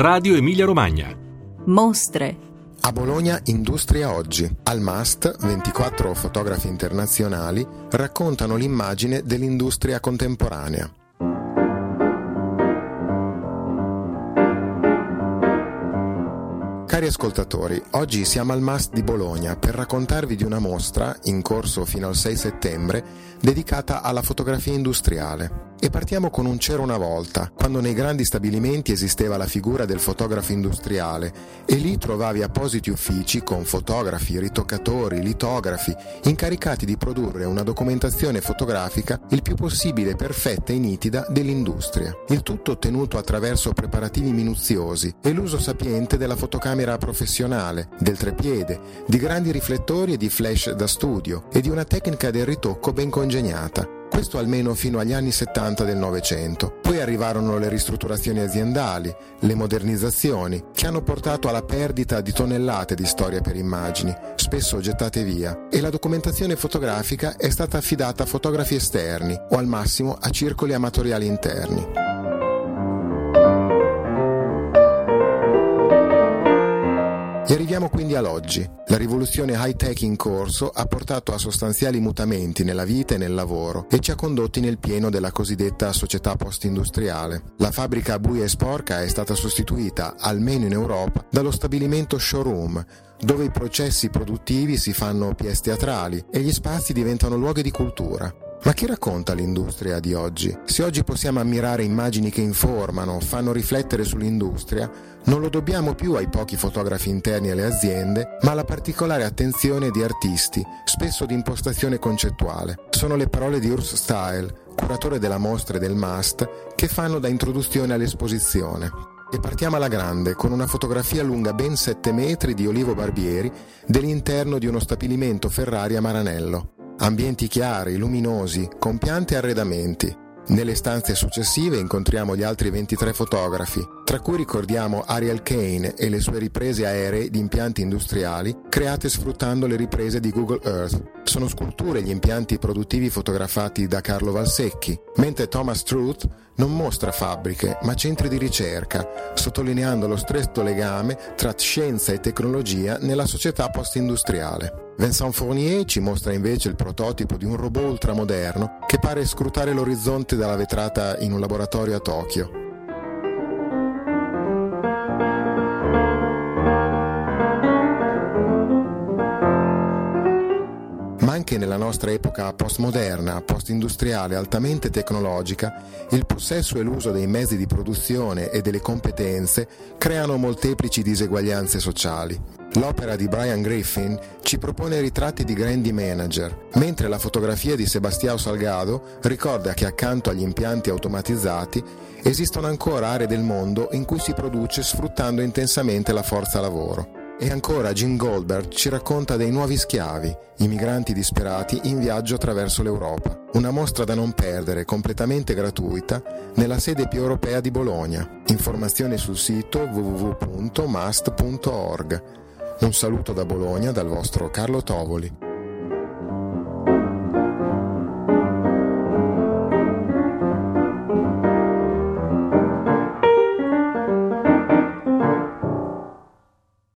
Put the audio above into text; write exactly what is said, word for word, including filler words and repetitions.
Radio Emilia Romagna. Mostre. A Bologna Industria Oggi. Al MAST, ventiquattro fotografi internazionali raccontano l'immagine dell'industria contemporanea. Cari ascoltatori, oggi siamo al MAST di Bologna per raccontarvi di una mostra, in corso fino al sei settembre, dedicata alla fotografia industriale. E partiamo con un c'era una volta, quando nei grandi stabilimenti esisteva la figura del fotografo industriale e lì trovavi appositi uffici con fotografi, ritoccatori, litografi, incaricati di produrre una documentazione fotografica il più possibile perfetta e nitida dell'industria. Il tutto ottenuto attraverso preparativi minuziosi e l'uso sapiente della fotocamera professionale, del trepiede, di grandi riflettori e di flash da studio e di una tecnica del ritocco ben congegnata. Questo almeno fino agli anni settanta del Novecento. Poi arrivarono le ristrutturazioni aziendali, le modernizzazioni, che hanno portato alla perdita di tonnellate di storie per immagini, spesso gettate via, e la documentazione fotografica è stata affidata a fotografi esterni o al massimo a circoli amatoriali interni. E arriviamo quindi all'oggi. La rivoluzione high-tech in corso ha portato a sostanziali mutamenti nella vita e nel lavoro e ci ha condotti nel pieno della cosiddetta società post-industriale. La fabbrica buia e sporca è stata sostituita, almeno in Europa, dallo stabilimento showroom, dove i processi produttivi si fanno pièce teatrali e gli spazi diventano luoghi di cultura. Ma chi racconta l'industria di oggi? Se oggi possiamo ammirare immagini che informano, fanno riflettere sull'industria, non lo dobbiamo più ai pochi fotografi interni alle aziende, ma alla particolare attenzione di artisti, spesso di impostazione concettuale. Sono le parole di Urs Stahel, curatore della mostra e del MAST, che fanno da introduzione all'esposizione. E partiamo alla grande, con una fotografia lunga ben sette metri di Olivo Barbieri dell'interno di uno stabilimento Ferrari a Maranello. Ambienti chiari, luminosi, con piante e arredamenti. Nelle stanze successive incontriamo gli altri ventitré fotografi, tra cui ricordiamo Ariel Kane e le sue riprese aeree di impianti industriali create sfruttando le riprese di Google Earth. Sono sculture gli impianti produttivi fotografati da Carlo Valsecchi, mentre Thomas Truth non mostra fabbriche, ma centri di ricerca, sottolineando lo stretto legame tra scienza e tecnologia nella società post-industriale. Vincent Fournier ci mostra invece il prototipo di un robot ultramoderno che pare scrutare l'orizzonte dalla vetrata in un laboratorio a Tokyo. Ma anche nella nostra epoca postmoderna, postindustriale, altamente tecnologica, il possesso e l'uso dei mezzi di produzione e delle competenze creano molteplici diseguaglianze sociali. L'opera di Brian Griffin ci propone ritratti di grandi manager, mentre la fotografia di Sebastião Salgado ricorda che accanto agli impianti automatizzati esistono ancora aree del mondo in cui si produce sfruttando intensamente la forza lavoro. E ancora Jim Goldberg ci racconta dei nuovi schiavi, i migranti disperati in viaggio attraverso l'Europa. Una mostra da non perdere, completamente gratuita, nella sede più europea di Bologna. Informazioni sul sito w w w punto mast punto org. Un saluto da Bologna dal vostro Carlo Tovoli.